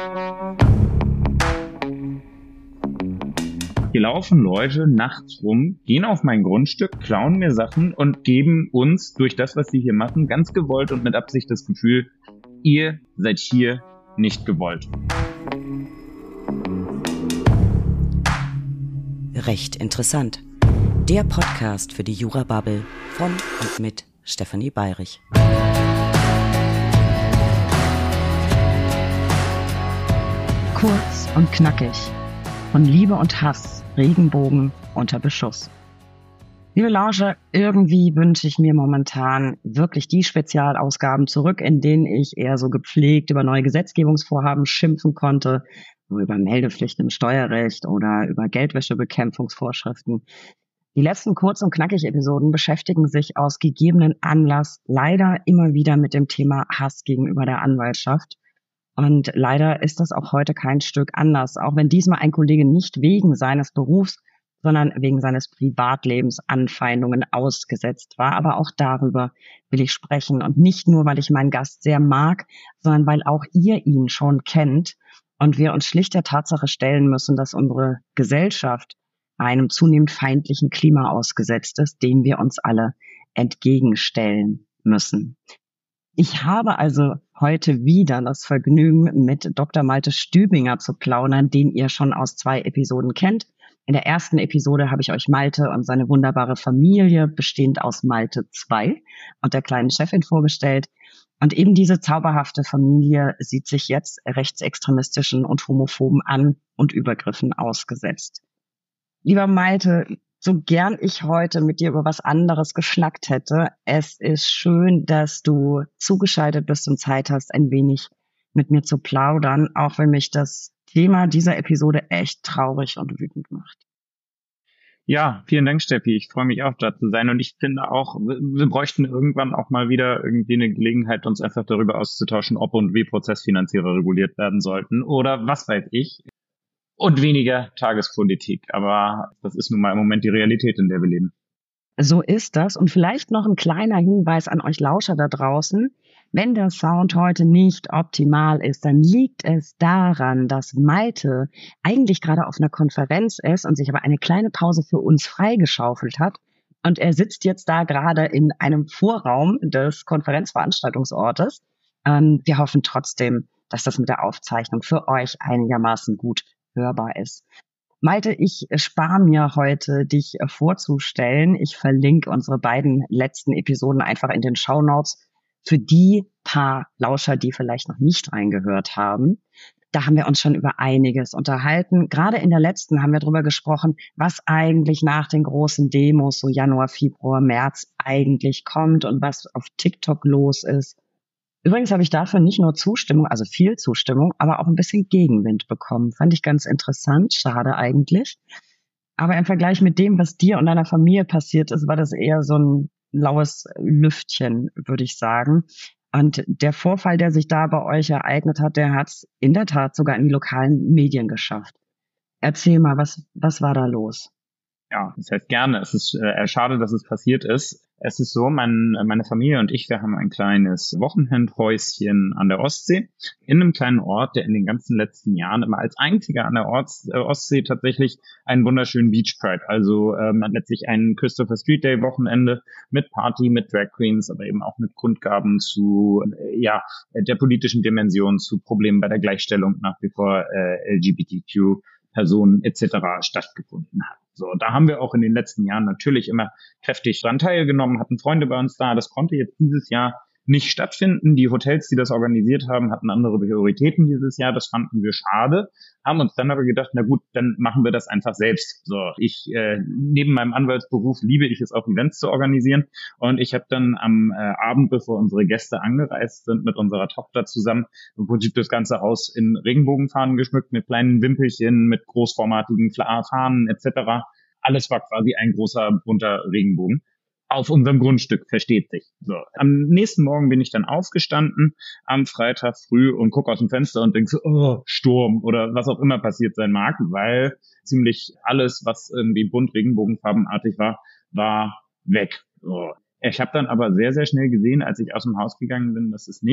Hier laufen Leute nachts rum, gehen auf mein Grundstück, klauen mir Sachen und geben uns durch das, was sie hier machen, ganz gewollt und mit Absicht das Gefühl, ihr seid hier nicht gewollt. Recht interessant. Der Podcast für die Jura-Bubble von und mit Stefanie Bayrich. Kurz und knackig. Von Liebe und Hass, Regenbogen unter Beschuss. Liebe Lauscher, irgendwie wünsche ich mir momentan wirklich die Spezialausgaben zurück, in denen ich eher so gepflegt über neue Gesetzgebungsvorhaben schimpfen konnte, über Meldepflicht im Steuerrecht oder über Geldwäschebekämpfungsvorschriften. Die letzten Kurz- und Knackig-Episoden beschäftigen sich aus gegebenen Anlass leider immer wieder mit dem Thema Hass gegenüber der Anwaltschaft. Und leider ist das auch heute kein Stück anders, auch wenn diesmal ein Kollege nicht wegen seines Berufs, sondern wegen seines Privatlebens Anfeindungen ausgesetzt war. Aber auch darüber will ich sprechen. Und nicht nur, weil ich meinen Gast sehr mag, sondern weil auch ihr ihn schon kennt und wir uns schlicht der Tatsache stellen müssen, dass unsere Gesellschaft einem zunehmend feindlichen Klima ausgesetzt ist, dem wir uns alle entgegenstellen müssen. Ich habe also heute wieder das Vergnügen, mit Dr. Malte Stübinger zu plaudern, den ihr schon aus 2 Episoden kennt. In der ersten Episode habe ich euch Malte und seine wunderbare Familie, bestehend aus Malte 2 und der kleinen Chefin, vorgestellt. Und eben diese zauberhafte Familie sieht sich jetzt rechtsextremistischen und homophoben An- und Übergriffen ausgesetzt. Lieber Malte, so gern ich heute mit dir über was anderes geschnackt hätte, es ist schön, dass du zugeschaltet bist und Zeit hast, ein wenig mit mir zu plaudern, auch wenn mich das Thema dieser Episode echt traurig und wütend macht. Ja, vielen Dank, Steffi. Ich freue mich auch, da zu sein. Und ich finde auch, wir bräuchten irgendwann auch mal wieder irgendwie eine Gelegenheit, uns einfach darüber auszutauschen, ob und wie Prozessfinanzierer reguliert werden sollten oder was weiß ich. Und weniger Tagespolitik. Aber das ist nun mal im Moment die Realität, in der wir leben. So ist das. Und vielleicht noch ein kleiner Hinweis an euch Lauscher da draußen. Wenn der Sound heute nicht optimal ist, dann liegt es daran, dass Malte eigentlich gerade auf einer Konferenz ist und sich aber eine kleine Pause für uns freigeschaufelt hat. Und er sitzt jetzt da gerade in einem Vorraum des Konferenzveranstaltungsortes. Wir hoffen trotzdem, dass das mit der Aufzeichnung für euch einigermaßen gut hörbar ist. Malte, ich spare mir heute, dich vorzustellen. Ich verlinke unsere beiden letzten Episoden einfach in den Shownotes für die paar Lauscher, die vielleicht noch nicht reingehört haben. Da haben wir uns schon über einiges unterhalten. Gerade in der letzten haben wir darüber gesprochen, was eigentlich nach den großen Demos, so Januar, Februar, März eigentlich kommt und was auf TikTok los ist. Übrigens habe ich dafür nicht nur Zustimmung, also viel Zustimmung, aber auch ein bisschen Gegenwind bekommen. Fand ich ganz interessant, schade eigentlich. Aber im Vergleich mit dem, was dir und deiner Familie passiert ist, war das eher so ein laues Lüftchen, würde ich sagen. Und der Vorfall, der sich da bei euch ereignet hat, der hat es in der Tat sogar in die lokalen Medien geschafft. Erzähl mal, was war da los? Ja, das heißt gerne. Es ist schade, dass es passiert ist. Es ist so, meine Familie und ich, wir haben ein kleines Wochenendhäuschen an der Ostsee, in einem kleinen Ort, der in den ganzen letzten Jahren immer als einziger an der Ostsee tatsächlich einen wunderschönen Beach Pride, also letztlich ein Christopher Street Day Wochenende mit Party, mit Drag Queens, aber eben auch mit Kundgaben zu der politischen Dimension, zu Problemen bei der Gleichstellung nach wie vor LGBTQ Personen etc. stattgefunden hat. So, da haben wir auch in den letzten Jahren natürlich immer kräftig dran teilgenommen, hatten Freunde bei uns da. Das konnte jetzt dieses Jahr nicht stattfinden. Die Hotels, die das organisiert haben, hatten andere Prioritäten dieses Jahr. Das fanden wir schade, haben uns dann aber gedacht, na gut, dann machen wir das einfach selbst. So, neben meinem Anwaltsberuf liebe ich es auch, Events zu organisieren. Und ich habe dann am Abend, bevor unsere Gäste angereist sind, mit unserer Tochter zusammen im Prinzip das ganze Haus in Regenbogenfahnen geschmückt, mit kleinen Wimpelchen, mit großformatigen Fahnen etc. Alles war quasi ein großer bunter Regenbogen. Auf unserem Grundstück, versteht sich. So. Am nächsten Morgen bin ich dann aufgestanden, am Freitag früh, und gucke aus dem Fenster und denke so, oh, Sturm oder was auch immer passiert sein mag, weil ziemlich alles, was irgendwie bunt regenbogenfarbenartig war, weg. So. Ich habe dann aber sehr, sehr schnell gesehen, als ich aus dem Haus gegangen bin, dass es nicht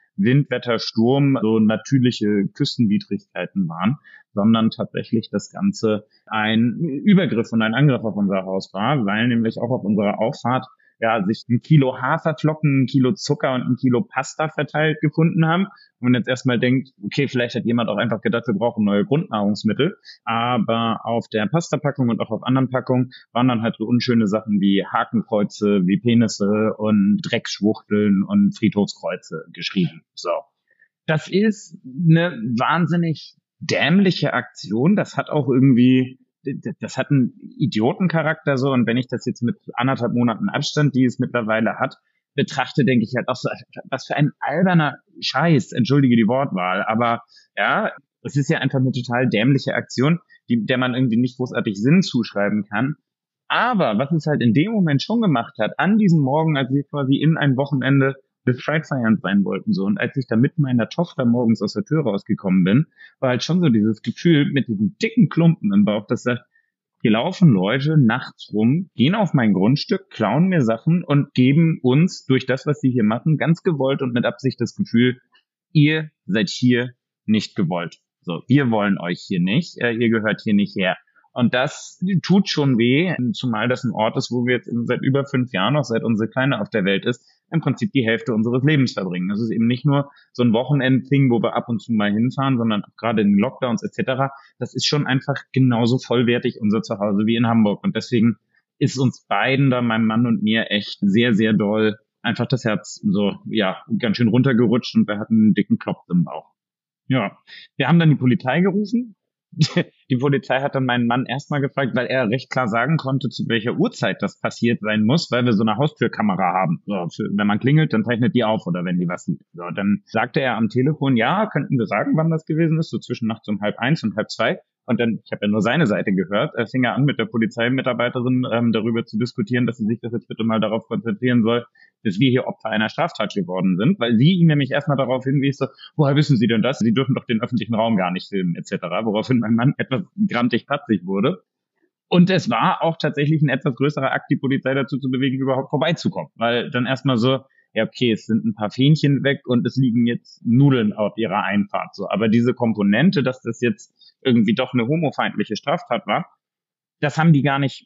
Wind, Wetter, Sturm so natürliche Küstenwidrigkeiten waren, sondern tatsächlich das Ganze ein Übergriff und ein Angriff auf unser Haus war, weil nämlich auch auf unserer Auffahrt sich 1 Kilo Haferflocken, 1 Kilo Zucker und 1 Kilo Pasta verteilt gefunden haben. Und man jetzt erstmal denkt, okay, vielleicht hat jemand auch einfach gedacht, wir brauchen neue Grundnahrungsmittel. Aber auf der Pastapackung und auch auf anderen Packungen waren dann halt so unschöne Sachen wie Hakenkreuze, wie Penisse und Dreckschwuchteln und Friedhofskreuze geschrieben. So. Das ist eine wahnsinnig dämliche Aktion. Das hat auch irgendwie, das hat einen Idiotencharakter so. Und wenn ich das jetzt mit 1,5 Monaten Abstand, die es mittlerweile hat, betrachte, denke ich halt auch so, was für ein alberner Scheiß, entschuldige die Wortwahl. Aber ja, es ist ja einfach eine total dämliche Aktion, der man irgendwie nicht großartig Sinn zuschreiben kann. Aber was es halt in dem Moment schon gemacht hat, an diesem Morgen, als wir quasi in ein Wochenende befreit-feiern sein wollten, so. Und als ich da mit meiner Tochter morgens aus der Tür rausgekommen bin, war halt schon so dieses Gefühl mit diesem dicken Klumpen im Bauch, dass sagt, hier laufen Leute nachts rum, gehen auf mein Grundstück, klauen mir Sachen und geben uns durch das, was sie hier machen, ganz gewollt und mit Absicht das Gefühl, ihr seid hier nicht gewollt. So, wir wollen euch hier nicht, ihr gehört hier nicht her. Und das tut schon weh, zumal das ein Ort ist, wo wir jetzt seit über 5 Jahren, auch seit unsere Kleine auf der Welt ist, im Prinzip die Hälfte unseres Lebens verbringen. Das ist eben nicht nur so ein Wochenendding, wo wir ab und zu mal hinfahren, sondern gerade in den Lockdowns etc. Das ist schon einfach genauso vollwertig unser Zuhause wie in Hamburg. Und deswegen ist uns beiden, da meinem Mann und mir, echt sehr, sehr doll einfach das Herz so, ganz schön runtergerutscht und wir hatten einen dicken Klopf im Bauch. Ja, wir haben dann die Polizei gerufen. Die Polizei hat dann meinen Mann erstmal gefragt, weil er recht klar sagen konnte, zu welcher Uhrzeit das passiert sein muss, weil wir so eine Haustürkamera haben. So, wenn man klingelt, dann zeichnet die auf oder wenn die was sieht. So, dann sagte er am Telefon, ja, könnten wir sagen, wann das gewesen ist, so zwischen nachts um 1:30 und 1:30. Und dann, ich habe ja nur seine Seite gehört, fing er an, mit der Polizeimitarbeiterin darüber zu diskutieren, dass sie sich das jetzt bitte mal darauf konzentrieren soll, dass wir hier Opfer einer Straftat geworden sind, weil sie ihm nämlich erstmal darauf hinwies, so, woher wissen Sie denn das? Sie dürfen doch den öffentlichen Raum gar nicht filmen, etc., woraufhin mein Mann etwas grantig patzig wurde. Und es war auch tatsächlich ein etwas größerer Akt, die Polizei dazu zu bewegen, überhaupt vorbeizukommen, weil dann erstmal so, ja, okay, es sind ein paar Fähnchen weg und es liegen jetzt Nudeln auf ihrer Einfahrt, so. Aber diese Komponente, dass das jetzt irgendwie doch eine homofeindliche Straftat war, das haben die gar nicht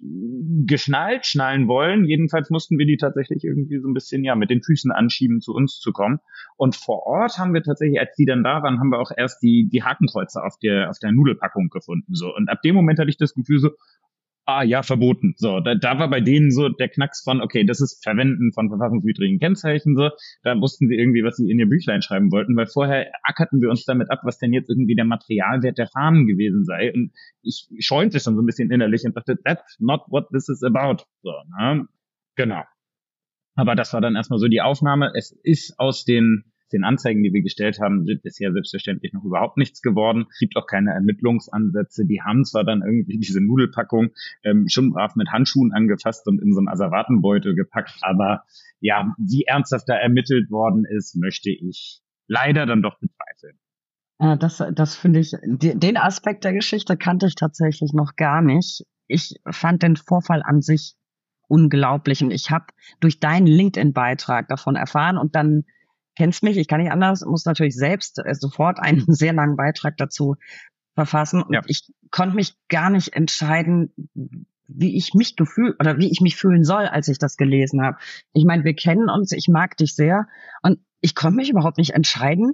schnallen wollen. Jedenfalls mussten wir die tatsächlich irgendwie so ein bisschen, mit den Füßen anschieben, zu uns zu kommen. Und vor Ort haben wir tatsächlich, als die dann da waren, haben wir auch erst die Hakenkreuze auf der Nudelpackung gefunden, so. Und ab dem Moment hatte ich das Gefühl so, verboten. So, da war bei denen so der Knacks von, okay, das ist Verwenden von verfassungswidrigen Kennzeichen, so. Da wussten sie irgendwie, was sie in ihr Büchlein schreiben wollten, weil vorher ackerten wir uns damit ab, was denn jetzt irgendwie der Materialwert der Fahnen gewesen sei. Und ich scheunte schon so ein bisschen innerlich und dachte, that's not what this is about. So, ne? Genau. Aber das war dann erstmal so die Aufnahme. Es ist aus den Anzeigen, die wir gestellt haben, sind bisher selbstverständlich noch überhaupt nichts geworden. Es gibt auch keine Ermittlungsansätze. Die haben zwar dann irgendwie diese Nudelpackung schon brav mit Handschuhen angefasst und in so einen Asservatenbeutel gepackt, aber ja, wie ernsthaft da ermittelt worden ist, möchte ich leider dann doch bezweifeln. Das finde ich, den Aspekt der Geschichte kannte ich tatsächlich noch gar nicht. Ich fand den Vorfall an sich unglaublich und ich habe durch deinen LinkedIn-Beitrag davon erfahren und dann kennst mich, ich kann nicht anders, muss natürlich selbst sofort einen sehr langen Beitrag dazu verfassen. Und ich konnte mich gar nicht entscheiden, wie ich mich fühlen soll, als ich das gelesen habe. Ich meine, wir kennen uns, ich mag dich sehr und ich konnte mich überhaupt nicht entscheiden,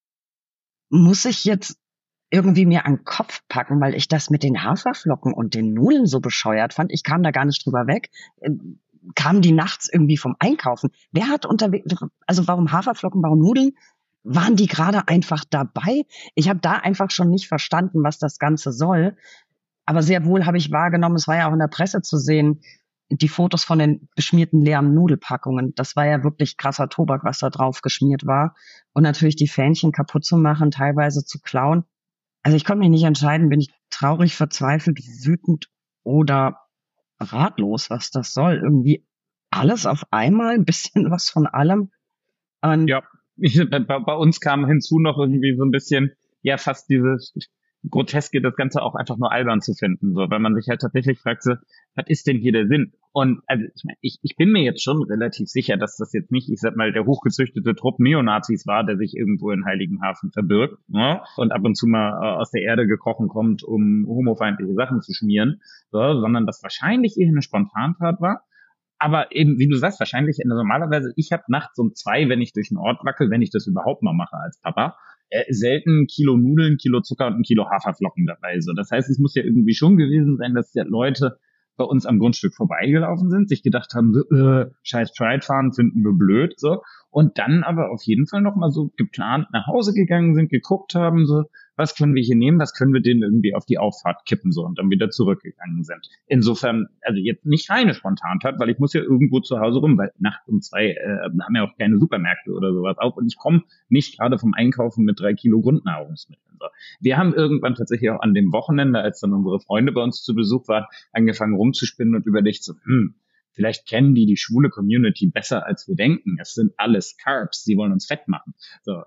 muss ich jetzt irgendwie mir an den Kopf packen, weil ich das mit den Haferflocken und den Nudeln so bescheuert fand. Ich kam da gar nicht drüber weg. Kamen die nachts irgendwie vom Einkaufen? Wer hat warum Haferflocken, warum Nudeln? Waren die gerade einfach dabei? Ich habe da einfach schon nicht verstanden, was das Ganze soll. Aber sehr wohl habe ich wahrgenommen, es war ja auch in der Presse zu sehen, die Fotos von den beschmierten leeren Nudelpackungen. Das war ja wirklich krasser Tobak, was da drauf geschmiert war. Und natürlich die Fähnchen kaputt zu machen, teilweise zu klauen. Also ich konnte mich nicht entscheiden, bin ich traurig, verzweifelt, wütend oder ratlos, was das soll. Irgendwie alles auf einmal, ein bisschen was von allem. Und bei uns kam hinzu noch irgendwie so ein bisschen, fast dieses Groteske, das Ganze auch einfach nur albern zu finden, so, weil man sich halt tatsächlich fragt, so, was ist denn hier der Sinn? Und also ich bin mir jetzt schon relativ sicher, dass das jetzt nicht, ich sag mal, der hochgezüchtete Trupp Neonazis war, der sich irgendwo in Heiligenhafen verbirgt, ne? Und ab und zu mal aus der Erde gekrochen kommt, um homofeindliche Sachen zu schmieren, so, sondern das wahrscheinlich eher eine Spontantat war. Aber eben, wie du sagst, wahrscheinlich normalerweise, ich habe nachts um 2, wenn ich durch den Ort wackel, wenn ich das überhaupt mal mache als Papa, selten 1 Kilo Nudeln, 1 Kilo Zucker und 1 Kilo Haferflocken dabei. So, das heißt, es muss ja irgendwie schon gewesen sein, dass ja Leute bei uns am Grundstück vorbeigelaufen sind, sich gedacht haben, so, scheiß Pride fahren finden wir blöd, so. Und dann aber auf jeden Fall nochmal so geplant nach Hause gegangen sind, geguckt haben, so, was können wir hier nehmen, was können wir denen irgendwie auf die Auffahrt kippen, so, und dann wieder zurückgegangen sind. Insofern, also jetzt nicht reine Spontantat, weil ich muss ja irgendwo zu Hause rum, weil nachts um 2 haben ja auch keine Supermärkte oder sowas auf, und ich komme nicht gerade vom Einkaufen mit 3 Kilo Grundnahrungsmitteln, so. Wir haben irgendwann tatsächlich auch an dem Wochenende, als dann unsere Freunde bei uns zu Besuch waren, angefangen rumzuspinnen und überlegt so, vielleicht kennen die schwule Community besser, als wir denken. Es sind alles Carbs, sie wollen uns fett machen. So,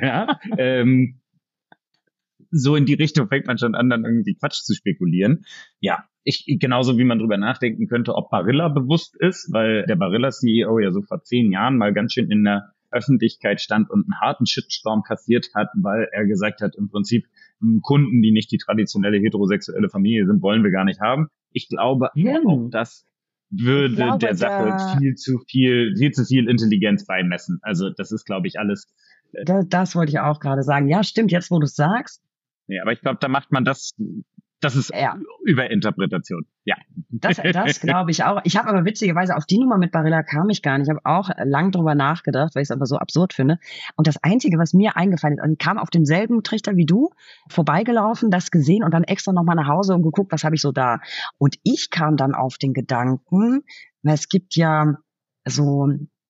so in die Richtung fängt man schon an, dann irgendwie Quatsch zu spekulieren. Ja, genauso wie man drüber nachdenken könnte, ob Barilla bewusst ist, weil der Barilla-CEO ja so vor 10 Jahren mal ganz schön in der Öffentlichkeit stand und einen harten Shitstorm kassiert hat, weil er gesagt hat, im Prinzip Kunden, die nicht die traditionelle heterosexuelle Familie sind, wollen wir gar nicht haben. Ich glaube, auch das würde der Sache viel zu viel Intelligenz beimessen. Also das ist, glaube ich, alles. Das wollte ich auch gerade sagen. Ja, stimmt, jetzt wo du es sagst. Ja, aber ich glaube, da macht man das ist Überinterpretation. Ja. Das glaube ich auch. Ich habe aber witzigerweise, auf die Nummer mit Barilla kam ich gar nicht. Ich habe auch lang drüber nachgedacht, weil ich es aber so absurd finde. Und das Einzige, was mir eingefallen ist, also ich kam auf denselben Trichter wie du, vorbeigelaufen, das gesehen und dann extra nochmal nach Hause und geguckt, was habe ich so da. Und ich kam dann auf den Gedanken, weil es gibt ja so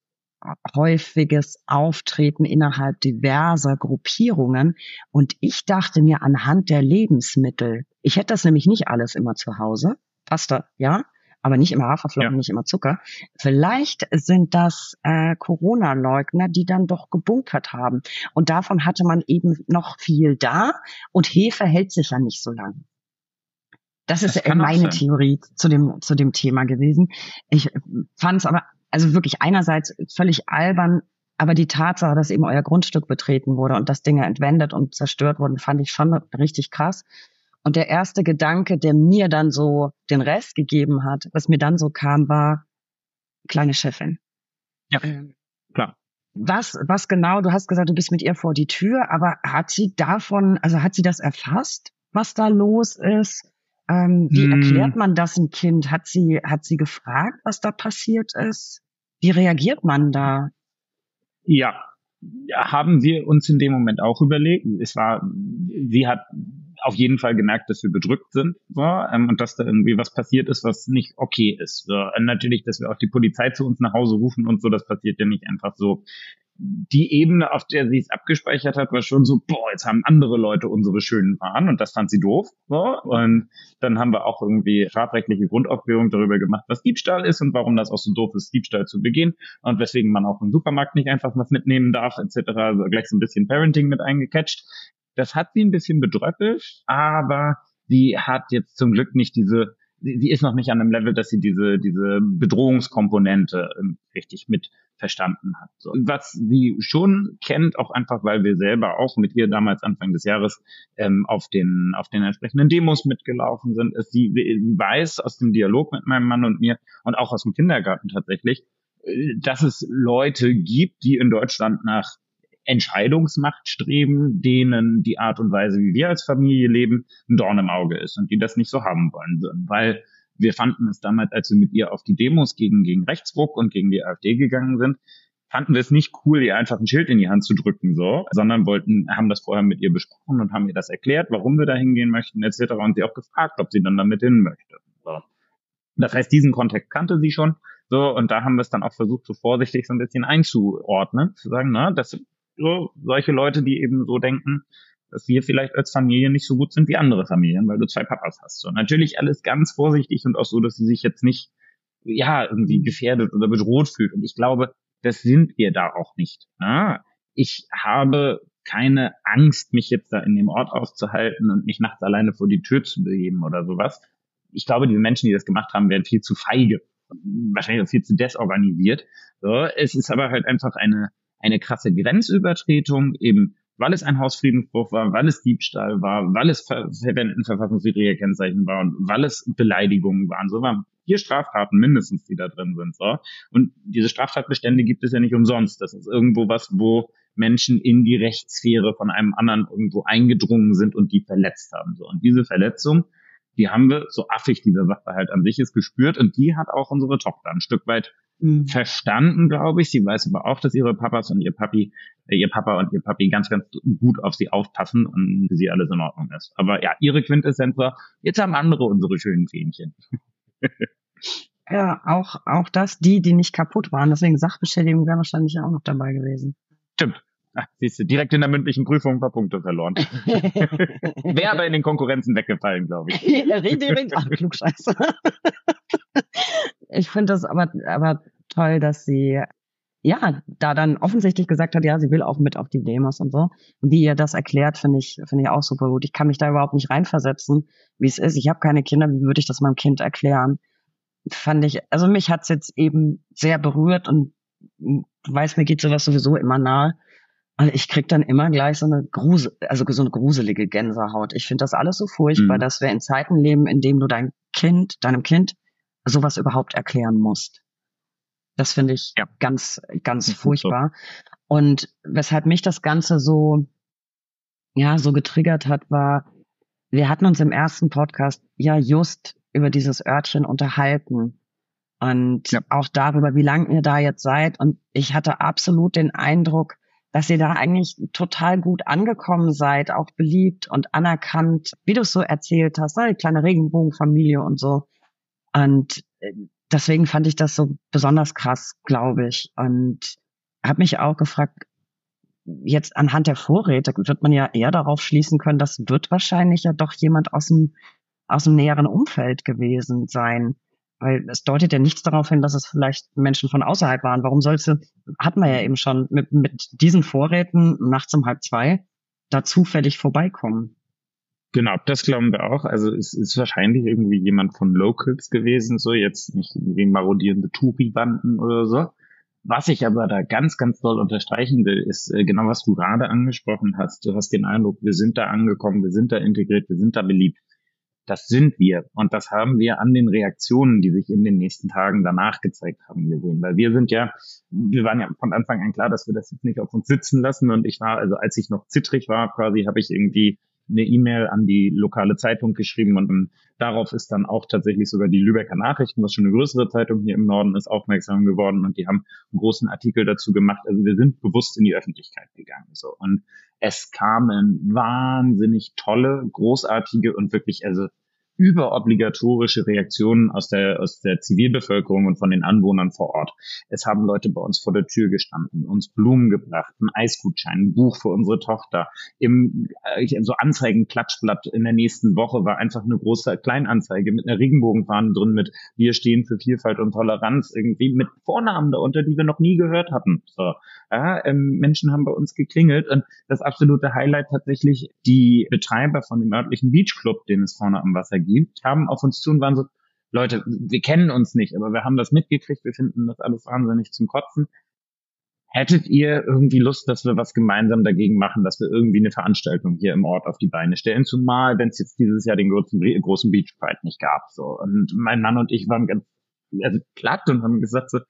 häufiges Auftreten innerhalb diverser Gruppierungen. Und ich dachte mir anhand der Lebensmittel, ich hätte das nämlich nicht alles immer zu Hause, Pasta, ja, aber nicht immer Haferflocken, nicht immer Zucker. Vielleicht sind das Corona-Leugner, die dann doch gebunkert haben. Und davon hatte man eben noch viel da und Hefe hält sich ja nicht so lang. Das ist meine Theorie zu dem Thema gewesen. Ich fand es aber also wirklich einerseits völlig albern, aber die Tatsache, dass eben euer Grundstück betreten wurde und dass Dinge entwendet und zerstört wurden, fand ich schon richtig krass. Und der erste Gedanke, der mir dann so den Rest gegeben hat, was mir dann so kam, war kleine Chefin. Ja, klar. Was genau, du hast gesagt, du bist mit ihr vor die Tür, aber hat sie das erfasst, was da los ist? Wie erklärt man das einem Kind? Hat sie gefragt, was da passiert ist? Wie reagiert man da? Ja, haben wir uns in dem Moment auch überlegt. Sie hat auf jeden Fall gemerkt, dass wir bedrückt sind, so, und dass da irgendwie was passiert ist, was nicht okay ist. So. Natürlich, dass wir auch die Polizei zu uns nach Hause rufen und so, das passiert ja nicht einfach so. Die Ebene, auf der sie es abgespeichert hat, war schon so, jetzt haben andere Leute unsere schönen Waren, und das fand sie doof. So. Und dann haben wir auch irgendwie strafrechtliche Grundaufklärung darüber gemacht, was Diebstahl ist und warum das auch so doof ist, Diebstahl zu begehen und weswegen man auch im Supermarkt nicht einfach was mitnehmen darf, etc. Also gleich so ein bisschen Parenting mit eingecatcht. Das hat sie ein bisschen bedröppelt, aber sie hat jetzt zum Glück nicht sie ist noch nicht an einem Level, dass sie diese Bedrohungskomponente richtig mit verstanden hat. So. Was sie schon kennt, auch einfach, weil wir selber auch mit ihr damals Anfang des Jahres auf den entsprechenden Demos mitgelaufen sind, ist, sie weiß aus dem Dialog mit meinem Mann und mir und auch aus dem Kindergarten tatsächlich, dass es Leute gibt, die in Deutschland nach Entscheidungsmacht streben, denen die Art und Weise, wie wir als Familie leben, ein Dorn im Auge ist und die das nicht so haben wollen. Weil wir fanden es damals, als wir mit ihr auf die Demos gegen Rechtsruck und gegen die AfD gegangen sind, fanden wir es nicht cool, ihr einfach ein Schild in die Hand zu drücken, so, sondern haben das vorher mit ihr besprochen und haben ihr das erklärt, warum wir da hingehen möchten, etc. und sie auch gefragt, ob sie dann damit hin möchte. So. Das heißt, diesen Kontext kannte sie schon, so, und da haben wir es dann auch versucht, so vorsichtig so ein bisschen einzuordnen, zu sagen, das so solche Leute, die eben so denken, dass wir vielleicht als Familie nicht so gut sind wie andere Familien, weil du 2 Papas hast. So, natürlich alles ganz vorsichtig und auch so, dass sie sich jetzt nicht, irgendwie gefährdet oder bedroht fühlt. Und ich glaube, das sind wir da auch nicht. Ich habe keine Angst, mich jetzt da in dem Ort aufzuhalten und mich nachts alleine vor die Tür zu begeben oder sowas. Ich glaube, die Menschen, die das gemacht haben, wären viel zu feige, wahrscheinlich auch viel zu desorganisiert. So, es ist aber halt einfach eine krasse Grenzübertretung, eben weil es ein Hausfriedensbruch war, weil es Diebstahl war, weil es verwendeten verfassungswidrige Kennzeichen war und weil es Beleidigungen waren. So waren 4 Straftaten mindestens, die da drin sind. So. Und diese Straftatbestände gibt es ja nicht umsonst. Das ist irgendwo was, wo Menschen in die Rechtssphäre von einem anderen irgendwo eingedrungen sind und die verletzt haben. So. Und diese Verletzung, die haben wir, so affig dieser Sachverhalt an sich ist, gespürt. Und die hat auch unsere Tochter ein Stück weit verstanden, glaube ich. Sie weiß aber auch, dass ihre Papas und ihr Papa und ihr Papi ganz, ganz gut auf sie aufpassen und für sie alles in Ordnung ist. Aber ja, ihre Quintessenz war, jetzt haben andere unsere schönen Fähnchen. Ja, auch das, die nicht kaputt waren. Deswegen Sachbeschädigung wäre wahrscheinlich auch noch dabei gewesen. Stimmt. Ach, siehst du, direkt in der mündlichen Prüfung ein paar Punkte verloren. Wäre aber in den Konkurrenzen weggefallen, glaube ich. Ach, Klugscheiße. Ich finde das aber toll, dass sie ja da dann offensichtlich gesagt hat, ja, sie will auch mit auf die Demos und so. Und wie ihr das erklärt, finde ich auch super gut. Ich kann mich da überhaupt nicht reinversetzen, wie es ist. Ich habe keine Kinder, wie würde ich das meinem Kind erklären? Also mich hat's jetzt eben sehr berührt und du weißt, mir geht sowas sowieso immer nahe. Also ich krieg dann immer gleich so eine gruselige Gänsehaut. Ich finde das alles so furchtbar, dass wir in Zeiten leben, in denen du deinem Kind sowas überhaupt erklären musst. Das finde ich ganz, ganz furchtbar. Und weshalb mich das Ganze so getriggert hat, war, wir hatten uns im ersten Podcast ja just über dieses Örtchen unterhalten und auch darüber, wie lange ihr da jetzt seid. Und ich hatte absolut den Eindruck, dass ihr da eigentlich total gut angekommen seid, auch beliebt und anerkannt, wie du es so erzählt hast, eine kleine Regenbogenfamilie und so. Und deswegen fand ich das so besonders krass, glaube ich. Und habe mich auch gefragt, jetzt anhand der Vorräte wird man ja eher darauf schließen können, das wird wahrscheinlich ja doch jemand aus dem näheren Umfeld gewesen sein. Weil es deutet ja nichts darauf hin, dass es vielleicht Menschen von außerhalb waren. Warum hat man ja eben schon mit diesen Vorräten nachts um 1:30 da zufällig vorbeikommen. Genau, das glauben wir auch. Also es ist wahrscheinlich irgendwie jemand von Locals gewesen, so jetzt nicht irgendwie marodierende Touri-Banden oder so. Was ich aber da ganz, ganz doll unterstreichen will, ist genau, was du gerade angesprochen hast. Du hast den Eindruck, wir sind da angekommen, wir sind da integriert, wir sind da beliebt. Das sind wir. Und das haben wir an den Reaktionen, die sich in den nächsten Tagen danach gezeigt haben, gesehen. Weil wir waren ja von Anfang an klar, dass wir das jetzt nicht auf uns sitzen lassen. Und als ich noch zittrig war, quasi, habe ich irgendwie eine E-Mail an die lokale Zeitung geschrieben und darauf ist dann auch tatsächlich sogar die Lübecker Nachrichten, was schon eine größere Zeitung hier im Norden ist, aufmerksam geworden und die haben einen großen Artikel dazu gemacht. Also wir sind bewusst in die Öffentlichkeit gegangen, so. Und es kamen wahnsinnig tolle, großartige und wirklich, also überobligatorische Reaktionen aus der Zivilbevölkerung und von den Anwohnern vor Ort. Es haben Leute bei uns vor der Tür gestanden, uns Blumen gebracht, einen Eisgutschein, ein Buch für unsere Tochter. So Anzeigenklatschblatt in der nächsten Woche war einfach eine große Kleinanzeige mit einer Regenbogenfahne drin mit wir stehen für Vielfalt und Toleranz, irgendwie mit Vornamen darunter, die wir noch nie gehört hatten. So. Ja, Menschen haben bei uns geklingelt und das absolute Highlight tatsächlich, die Betreiber von dem örtlichen Beachclub, den es vorne am Wasser gibt, haben auf uns zu und waren so, Leute, wir kennen uns nicht, aber wir haben das mitgekriegt, wir finden das alles wahnsinnig zum Kotzen. Hättet ihr irgendwie Lust, dass wir was gemeinsam dagegen machen, dass wir irgendwie eine Veranstaltung hier im Ort auf die Beine stellen, zumal wenn es jetzt dieses Jahr den großen Beach Pride nicht gab. So. Und mein Mann und ich waren ganz platt und haben gesagt so,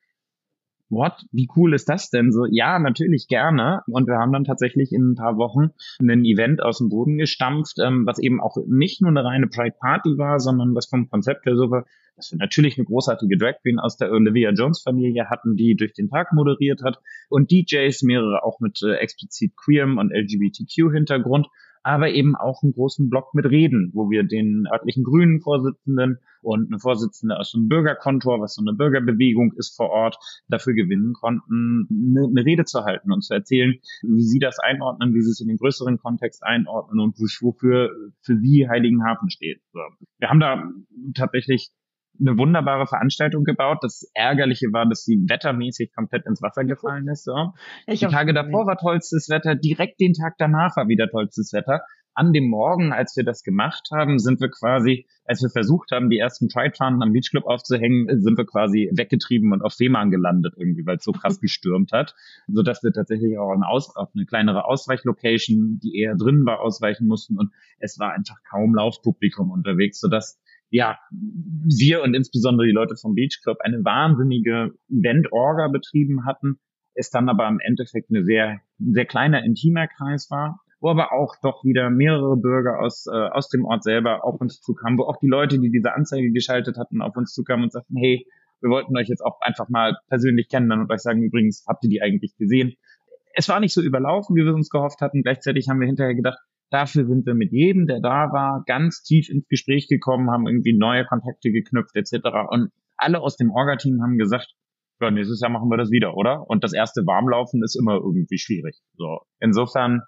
wie cool ist das denn? So, ja, natürlich gerne. Und wir haben dann tatsächlich in ein paar Wochen ein Event aus dem Boden gestampft, was eben auch nicht nur eine reine Pride Party war, sondern was vom Konzept her so war, dass wir natürlich eine großartige Drag Queen aus der Olivia Jones Familie hatten, die durch den Tag moderiert hat und DJs, mehrere auch mit explizit queerem und LGBTQ Hintergrund, aber eben auch einen großen Block mit Reden, wo wir den örtlichen Grünen Vorsitzenden und eine Vorsitzende aus dem Bürgerkontor, was so eine Bürgerbewegung ist vor Ort, dafür gewinnen konnten, eine Rede zu halten und zu erzählen, wie sie das einordnen, wie sie es in den größeren Kontext einordnen und wofür für sie Heiligenhafen steht. So. Wir haben da tatsächlich eine wunderbare Veranstaltung gebaut. Das Ärgerliche war, dass sie wettermäßig komplett ins Wasser gefallen ist. So. Die Tage davor war tollstes Wetter, direkt den Tag danach war wieder tollstes Wetter. an dem Morgen, als wir das gemacht haben, sind wir quasi, als wir versucht haben, die ersten Pride-Fahnen am Beachclub aufzuhängen, sind wir quasi weggetrieben und auf Fehmarn gelandet irgendwie, weil es so krass gestürmt hat, sodass wir tatsächlich auch auf eine kleinere Ausweichlocation, die eher drinnen war, ausweichen mussten und es war einfach kaum Laufpublikum unterwegs, sodass ja, wir und insbesondere die Leute vom Beachclub eine wahnsinnige Event-Orga betrieben hatten, es dann aber im Endeffekt ein sehr kleiner, intimer Kreis war, wo aber auch doch wieder mehrere Bürger aus dem Ort selber auf uns zukamen, wo auch die Leute, die diese Anzeige geschaltet hatten, auf uns zukamen und sagten, hey, wir wollten euch jetzt auch einfach mal persönlich kennenlernen und euch sagen, übrigens, habt ihr die eigentlich gesehen? Es war nicht so überlaufen, wie wir uns gehofft hatten. Gleichzeitig haben wir hinterher gedacht, dafür sind wir mit jedem, der da war, ganz tief ins Gespräch gekommen, haben irgendwie neue Kontakte geknüpft etc. Und alle aus dem Orga-Team haben gesagt, ja, nächstes Jahr machen wir das wieder, oder? Und das erste Warmlaufen ist immer irgendwie schwierig. So, insofern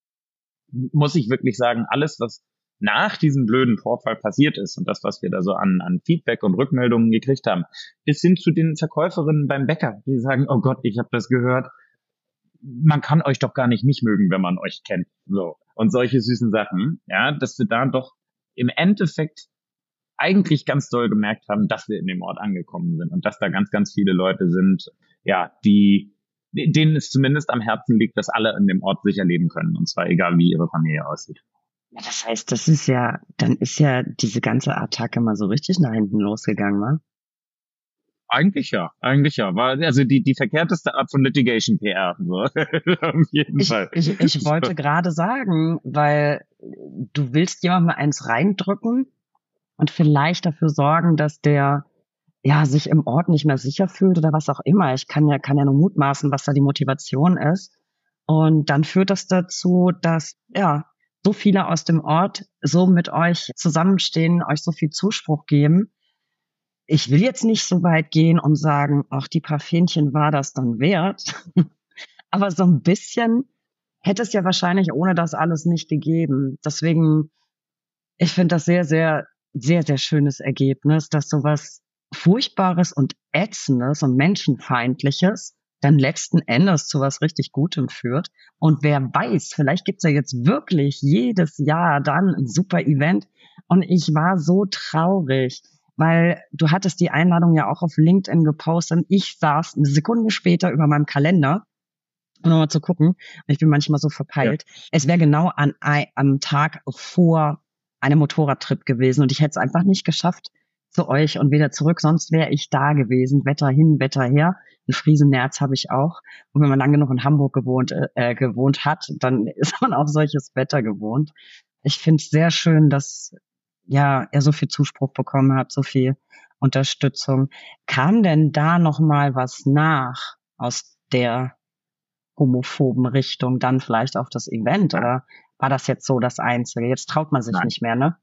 muss ich wirklich sagen, alles, was nach diesem blöden Vorfall passiert ist und das, was wir da so an Feedback und Rückmeldungen gekriegt haben, bis hin zu den Verkäuferinnen beim Bäcker, die sagen, oh Gott, ich habe das gehört, man kann euch doch gar nicht mögen, wenn man euch kennt. So. Und solche süßen Sachen, ja, dass wir da doch im Endeffekt eigentlich ganz doll gemerkt haben, dass wir in dem Ort angekommen sind und dass da ganz, ganz viele Leute sind, ja, denen es zumindest am Herzen liegt, dass alle in dem Ort sicher leben können, und zwar egal, wie ihre Familie aussieht. Ja, das heißt, dann ist ja diese ganze Attacke mal so richtig nach hinten losgegangen, wa? Eigentlich ja. War also die verkehrteste Art von Litigation PR. So. Auf jeden Fall. Ich wollte gerade sagen, weil du willst jemandem eins reindrücken und vielleicht dafür sorgen, dass der sich im Ort nicht mehr sicher fühlt oder was auch immer. Ich kann ja nur mutmaßen, was da die Motivation ist. Und dann führt das dazu, dass so viele aus dem Ort so mit euch zusammenstehen, euch so viel Zuspruch geben. Ich will jetzt nicht so weit gehen und sagen, ach, die paar Fähnchen war das dann wert. Aber so ein bisschen hätte es ja wahrscheinlich ohne das alles nicht gegeben. Deswegen, ich finde das sehr, sehr, sehr, sehr schönes Ergebnis, dass sowas Furchtbares und Ätzendes und Menschenfeindliches dann letzten Endes zu was richtig Gutem führt. Und wer weiß, vielleicht gibt's ja jetzt wirklich jedes Jahr dann ein super Event. Und ich war so traurig, weil du hattest die Einladung ja auch auf LinkedIn gepostet. Und ich saß eine Sekunde später über meinem Kalender, um nochmal zu gucken. Ich bin manchmal so verpeilt. Ja. Es wäre genau am Tag vor einem Motorradtrip gewesen und ich hätte es einfach nicht geschafft zu euch und wieder zurück. Sonst wäre ich da gewesen. Wetter hin, Wetter her. Ein Friesennerz habe ich auch. Und wenn man lange genug in Hamburg gewohnt hat, dann ist man auch solches Wetter gewohnt. Ich finde es sehr schön, dass er so viel Zuspruch bekommen hat, so viel Unterstützung. Kam denn da noch mal was nach aus der homophoben Richtung dann vielleicht auf das Event? Oder war das jetzt so das Einzige? Jetzt traut man sich nicht mehr, ne?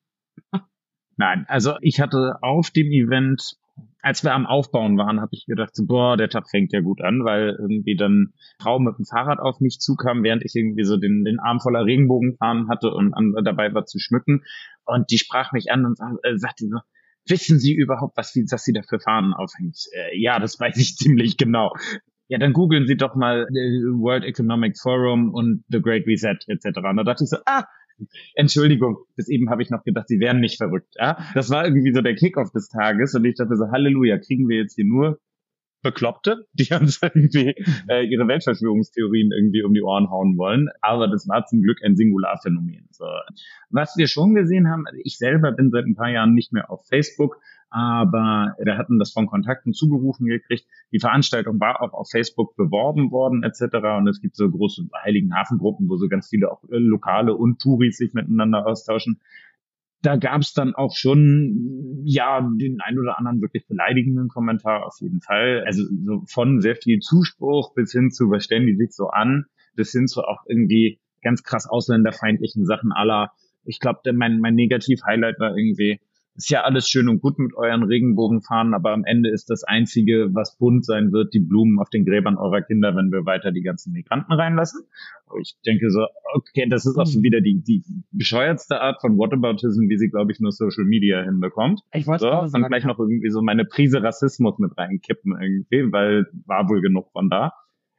Nein, also ich hatte auf dem Event, als wir am Aufbauen waren, habe ich gedacht, so, boah, der Tag fängt ja gut an, weil irgendwie dann Frau mit dem Fahrrad auf mich zukam, während ich irgendwie so den Arm voller Regenbogenfahnen hatte und dabei war zu schmücken. Und die sprach mich an und sagte so, wissen Sie überhaupt, was Sie da für Fahnen aufhängt? Ja, das weiß ich ziemlich genau. Ja, dann googeln Sie doch mal World Economic Forum und The Great Reset etc. Und da dachte ich so, Entschuldigung, bis eben habe ich noch gedacht, Sie wären nicht verrückt. Ja? Das war irgendwie so der Kickoff des Tages und ich dachte so, Halleluja, kriegen wir jetzt hier nur Bekloppte, die uns irgendwie ihre Weltverschwörungstheorien irgendwie um die Ohren hauen wollen. Aber das war zum Glück ein Singularphänomen. So. Was wir schon gesehen haben, also ich selber bin seit ein paar Jahren nicht mehr auf Facebook, aber wir hatten das von Kontakten zugerufen gekriegt. Die Veranstaltung war auch auf Facebook beworben worden etc. Und es gibt so große Heiligenhafengruppen, wo so ganz viele auch Lokale und Touris sich miteinander austauschen. Da gab es dann auch schon, den ein oder anderen wirklich beleidigenden Kommentar auf jeden Fall. Also so von sehr viel Zuspruch bis hin zu, was stellen die sich so an, bis hin zu auch irgendwie ganz krass ausländerfeindlichen Sachen aller. Ich glaube, mein Negativ-Highlight war irgendwie, ist ja alles schön und gut mit euren Regenbogenfahnen, aber am Ende ist das Einzige, was bunt sein wird, die Blumen auf den Gräbern eurer Kinder, wenn wir weiter die ganzen Migranten reinlassen. Ich denke so, okay, das ist auch so wieder die bescheuertste Art von Whataboutism, wie sie, glaube ich, nur Social Media hinbekommt. Ich wollte dann gleich noch irgendwie so meine Prise Rassismus mit reinkippen irgendwie, weil war wohl genug von da.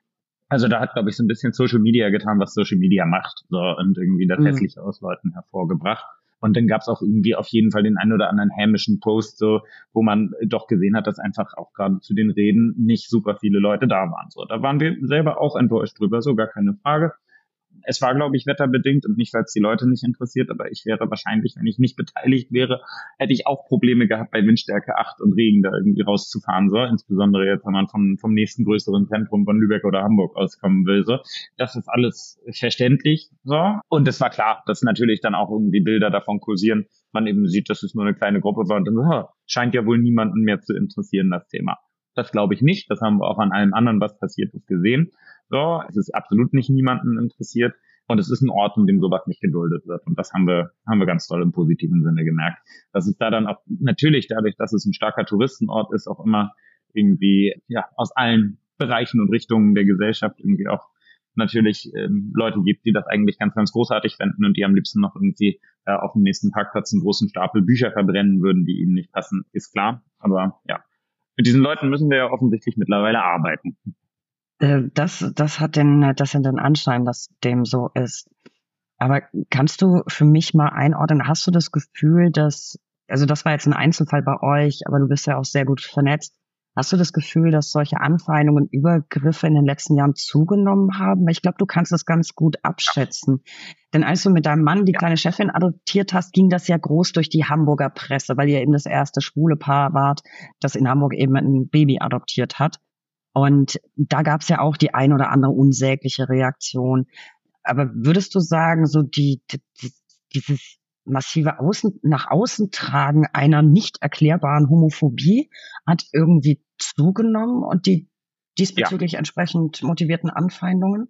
Also da hat, glaube ich, so ein bisschen Social Media getan, was Social Media macht, so, und irgendwie das Mhm. Hässliche aus Leuten hervorgebracht. Und dann gab es auch irgendwie auf jeden Fall den einen oder anderen hämischen Post, so, wo man doch gesehen hat, dass einfach auch gerade zu den Reden nicht super viele Leute da waren. So, da waren wir selber auch enttäuscht drüber, so gar keine Frage. Es war, glaube ich, wetterbedingt und nicht, weil es die Leute nicht interessiert, aber ich wäre wahrscheinlich, wenn ich nicht beteiligt wäre, hätte ich auch Probleme gehabt, bei Windstärke 8 und Regen da irgendwie rauszufahren, so. Insbesondere jetzt, wenn man vom nächsten größeren Zentrum von Lübeck oder Hamburg auskommen will, so. Das ist alles verständlich, so. Und es war klar, dass natürlich dann auch irgendwie Bilder davon kursieren. Man eben sieht, dass es nur eine kleine Gruppe war und dann, scheint ja wohl niemanden mehr zu interessieren, das Thema. Das glaube ich nicht. Das haben wir auch an allem anderen, was passiert ist, gesehen. So, es ist absolut nicht niemanden interessiert. Und es ist ein Ort, in dem sowas nicht geduldet wird. Und das haben wir ganz toll im positiven Sinne gemerkt. Dass es da dann auch natürlich dadurch, dass es ein starker Touristenort ist, auch immer irgendwie, ja, aus allen Bereichen und Richtungen der Gesellschaft irgendwie auch natürlich Leute gibt, die das eigentlich ganz, ganz großartig fänden und die am liebsten noch irgendwie auf dem nächsten Parkplatz einen großen Stapel Bücher verbrennen würden, die ihnen nicht passen, ist klar. Aber ja, mit diesen Leuten müssen wir ja offensichtlich mittlerweile arbeiten. Das hat den Anschein, dass dem so ist. Aber kannst du für mich mal einordnen, hast du das Gefühl, also das war jetzt ein Einzelfall bei euch, aber du bist ja auch sehr gut vernetzt. Hast du das Gefühl, dass solche Anfeindungen, Übergriffe in den letzten Jahren zugenommen haben? Weil ich glaube, du kannst das ganz gut abschätzen. Denn als du mit deinem Mann die kleine Chefin adoptiert hast, ging das ja groß durch die Hamburger Presse, weil ihr eben das erste schwule Paar wart, das in Hamburg eben ein Baby adoptiert hat. Und da gab es ja auch die ein oder andere unsägliche Reaktion. Aber würdest du sagen, so dieses massive nach außen tragen einer nicht erklärbaren Homophobie hat irgendwie zugenommen und die diesbezüglich entsprechend motivierten Anfeindungen?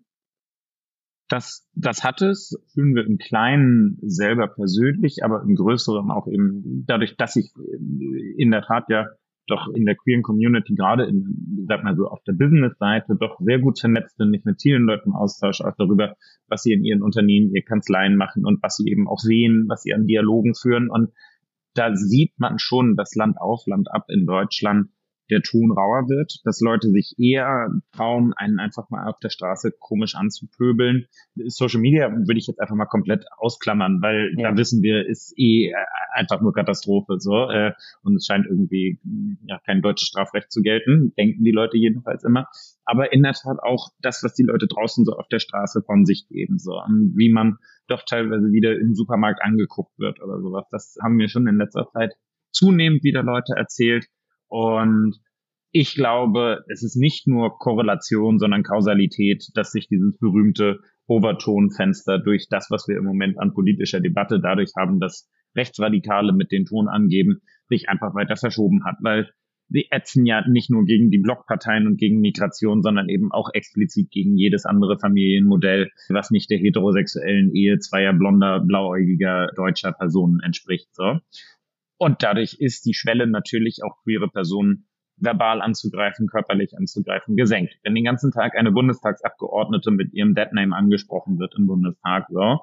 Das hat es, fühlen wir im Kleinen selber persönlich, aber im Größeren auch eben dadurch, dass ich in der Tat ja doch in der queeren Community, gerade sag mal so, auf der Business-Seite doch sehr gut vernetzt bin, mich mit vielen Leuten austausche, auch darüber, was sie in ihren Unternehmen, ihre Kanzleien machen und was sie eben auch sehen, was sie an Dialogen führen. Und da sieht man schon, dass Land auf, Land ab in Deutschland der Ton rauer wird, dass Leute sich eher trauen, einen einfach mal auf der Straße komisch anzupöbeln. Social Media würde ich jetzt einfach mal komplett ausklammern, weil da wissen wir, ist einfach nur Katastrophe, so, und es scheint irgendwie ja kein deutsches Strafrecht zu gelten, denken die Leute jedenfalls immer. Aber in der Tat auch das, was die Leute draußen so auf der Straße von sich geben, so, und wie man doch teilweise wieder im Supermarkt angeguckt wird oder sowas. Das haben mir schon in letzter Zeit zunehmend wieder Leute erzählt. Und ich glaube, es ist nicht nur Korrelation, sondern Kausalität, dass sich dieses berühmte Overtonfenster durch das, was wir im Moment an politischer Debatte dadurch haben, dass Rechtsradikale mit den Ton angeben, sich einfach weiter verschoben hat. Weil sie ätzen ja nicht nur gegen die Blockparteien und gegen Migration, sondern eben auch explizit gegen jedes andere Familienmodell, was nicht der heterosexuellen Ehe zweier blonder, blauäugiger deutscher Personen entspricht. So. Und dadurch ist die Schwelle natürlich auch queere Personen verbal anzugreifen, körperlich anzugreifen, gesenkt. Wenn den ganzen Tag eine Bundestagsabgeordnete mit ihrem Deadname angesprochen wird im Bundestag, so,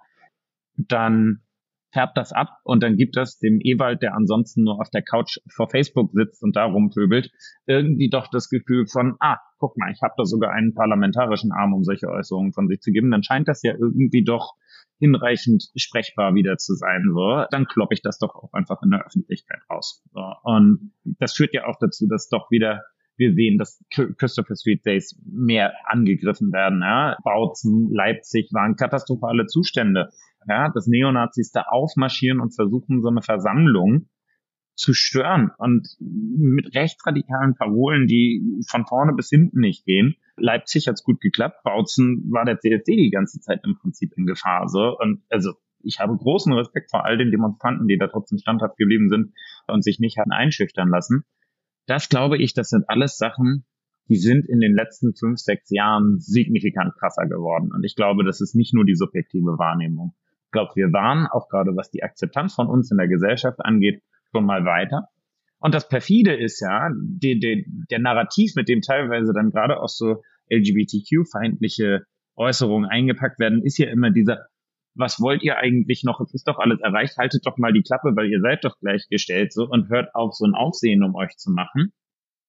dann färbt das ab und dann gibt das dem Ewald, der ansonsten nur auf der Couch vor Facebook sitzt und da rumpöbelt, irgendwie doch das Gefühl von, guck mal, ich habe da sogar einen parlamentarischen Arm, um solche Äußerungen von sich zu geben. Dann scheint das ja irgendwie doch hinreichend sprechbar wieder zu sein. So, dann kloppe ich das doch auch einfach in der Öffentlichkeit raus. So, und das führt ja auch dazu, dass doch wieder wir sehen, dass Christopher Street Days mehr angegriffen werden. Ja? Bautzen, Leipzig waren katastrophale Zustände. Ja? Dass Neonazis da aufmarschieren und versuchen, so eine Versammlung zu stören und mit rechtsradikalen Parolen, die von vorne bis hinten nicht gehen. Leipzig hat's gut geklappt. Bautzen war der CSD die ganze Zeit im Prinzip in Gefahr. So. Und also ich habe großen Respekt vor all den Demonstranten, die da trotzdem standhaft geblieben sind und sich nicht hatten einschüchtern lassen. Das glaube ich, das sind alles Sachen, die sind in den letzten 5, 6 Jahren signifikant krasser geworden. Und ich glaube, das ist nicht nur die subjektive Wahrnehmung. Ich glaube, wir waren, auch gerade was die Akzeptanz von uns in der Gesellschaft angeht, schon mal weiter. Und das perfide ist ja, der Narrativ, mit dem teilweise dann gerade auch so LGBTQ-feindliche Äußerungen eingepackt werden, ist ja immer dieser, was wollt ihr eigentlich noch? Es ist doch alles erreicht. Haltet doch mal die Klappe, weil ihr seid doch gleichgestellt so und hört auf, so ein Aufsehen um euch zu machen.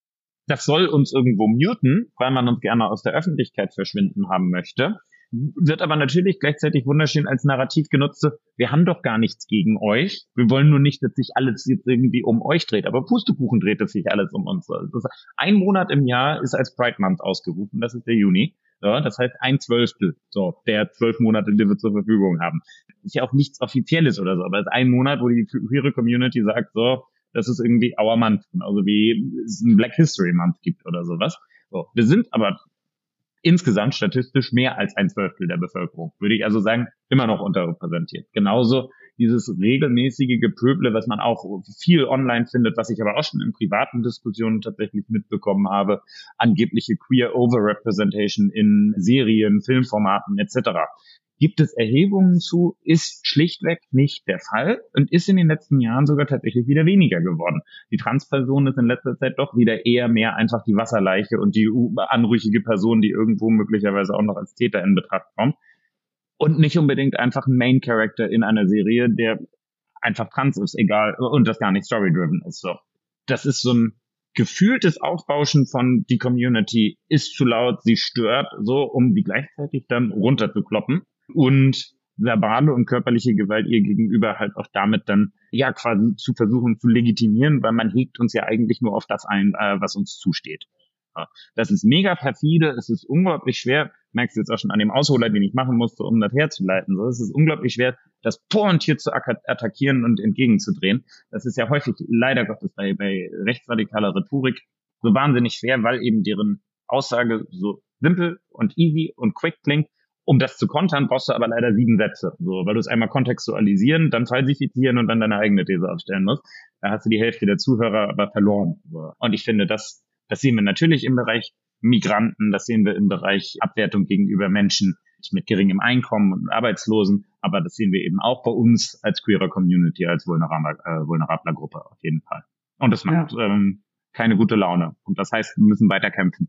das soll uns irgendwo muten, weil man uns gerne aus der Öffentlichkeit verschwinden haben möchte, wird aber natürlich gleichzeitig wunderschön als Narrativ genutzt, so, wir haben doch gar nichts gegen euch, wir wollen nur nicht, dass sich alles jetzt irgendwie um euch dreht, aber Pustekuchen dreht es sich alles um uns. Also ein Monat im Jahr ist als Pride Month ausgerufen, das ist der Juni. Ja, das heißt 1/12, so, der 12 Monate, die wir zur Verfügung haben. Ist ja auch nichts Offizielles oder so, aber es ist ein Monat, wo die queere Community sagt, so, das ist irgendwie our month, genauso wie es ein Black History Month gibt oder sowas. So, wir sind aber insgesamt statistisch mehr als 1/12 der Bevölkerung. Würde ich also sagen, immer noch unterrepräsentiert. Genauso dieses regelmäßige Gepöble, was man auch viel online findet, was ich aber auch schon in privaten Diskussionen tatsächlich mitbekommen habe, angebliche Queer Overrepresentation in Serien, Filmformaten etc. Gibt es Erhebungen zu, ist schlichtweg nicht der Fall und ist in den letzten Jahren sogar tatsächlich wieder weniger geworden. Die Transperson ist in letzter Zeit doch wieder eher mehr einfach die Wasserleiche und die anrüchige Person, die irgendwo möglicherweise auch noch als Täter in Betracht kommt. Und nicht unbedingt einfach ein Main Character in einer Serie, der einfach trans ist, egal, und das gar nicht story-driven ist. So, das ist so ein gefühltes Aufbauschen von die Community ist zu laut, sie stört, so, um die gleichzeitig dann runterzukloppen. Und verbale und körperliche Gewalt ihr gegenüber halt auch damit dann ja quasi zu versuchen zu legitimieren, weil man hegt uns ja eigentlich nur auf das ein, was uns zusteht. Ja, das ist mega perfide, es ist unglaublich schwer, merkst du jetzt auch schon an dem Ausholer, den ich machen musste, um das herzuleiten. So, es ist unglaublich schwer, das pointiert zu attackieren und entgegenzudrehen. Das ist ja häufig leider Gottes bei rechtsradikaler Rhetorik so wahnsinnig schwer, weil eben deren Aussage so simpel und easy und quick klingt. Um das zu kontern, brauchst du aber leider 7 Sätze. So, weil du es einmal kontextualisieren, dann falsifizieren und dann deine eigene These aufstellen musst. Da hast du die Hälfte der Zuhörer aber verloren. Und ich finde, das sehen wir natürlich im Bereich Migranten, das sehen wir im Bereich Abwertung gegenüber Menschen mit geringem Einkommen und Arbeitslosen, aber das sehen wir eben auch bei uns als queerer Community, als vulnerabler Gruppe auf jeden Fall. Und das macht keine gute Laune. Und das heißt, wir müssen weiter kämpfen.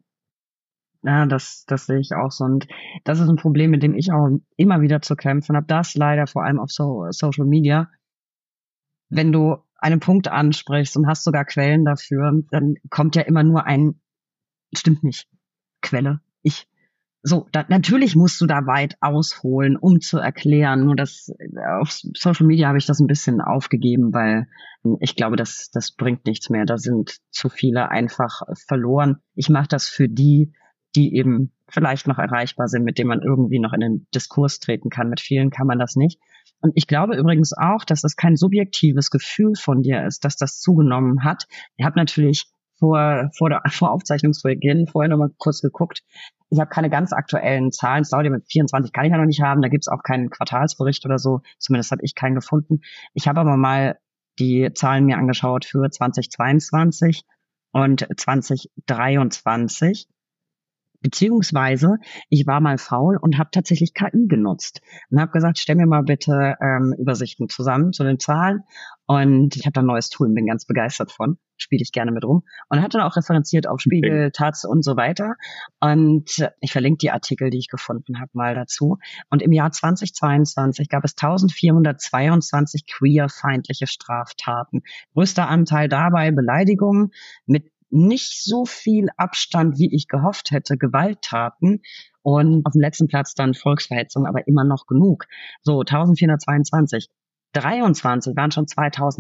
Ja, das sehe ich auch so. Und das ist ein Problem, mit dem ich auch immer wieder zu kämpfen habe. Das leider vor allem auf Social Media. Wenn du einen Punkt ansprichst und hast sogar Quellen dafür, dann kommt ja immer nur ein, stimmt nicht, Quelle, ich. So, natürlich musst du da weit ausholen, um zu erklären. Nur auf Social Media habe ich das ein bisschen aufgegeben, weil ich glaube, das bringt nichts mehr. Da sind zu viele einfach verloren. Ich mache das für die eben vielleicht noch erreichbar sind, mit denen man irgendwie noch in den Diskurs treten kann. Mit vielen kann man das nicht. Und ich glaube übrigens auch, dass das kein subjektives Gefühl von dir ist, dass das zugenommen hat. Ich habe natürlich vor Aufzeichnungsbeginn vorher noch mal kurz geguckt. Ich habe keine ganz aktuellen Zahlen. Saudi mit 24 kann ich ja noch nicht haben. Da gibt es auch keinen Quartalsbericht oder so. Zumindest habe ich keinen gefunden. Ich habe aber mal die Zahlen mir angeschaut für 2022 und 2023. Beziehungsweise, ich war mal faul und habe tatsächlich KI genutzt und habe gesagt, stell mir mal bitte Übersichten zusammen zu den Zahlen. Und ich habe da ein neues Tool und bin ganz begeistert von. Spiele ich gerne mit rum. Und hat dann auch referenziert auf Spiegel, Taz und so weiter. Und ich verlinke die Artikel, die ich gefunden habe, mal dazu. Und im Jahr 2022 gab es 1422 queerfeindliche Straftaten. Größter Anteil dabei Beleidigungen mit nicht so viel Abstand, wie ich gehofft hätte, Gewalttaten und auf dem letzten Platz dann Volksverhetzung, aber immer noch genug. So, 1422. 23 waren schon